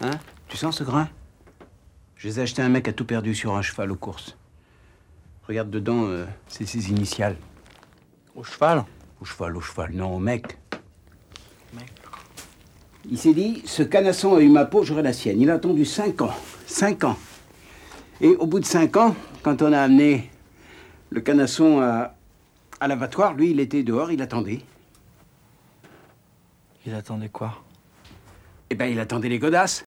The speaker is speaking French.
Hein? Tu sens ce grain? Je les ai achetés à un mec à tout perdu sur un cheval aux courses. Regarde dedans, c'est ses initiales. Au cheval? Au cheval, non, au mec. Il s'est dit, ce canasson a eu ma peau, j'aurai la sienne. Il a attendu 5 ans. 5 ans. Et au bout de 5 ans, quand on a amené le canasson à l'abattoir, lui, il était dehors, il attendait. Il attendait quoi? Eh ben, il attendait les godasses.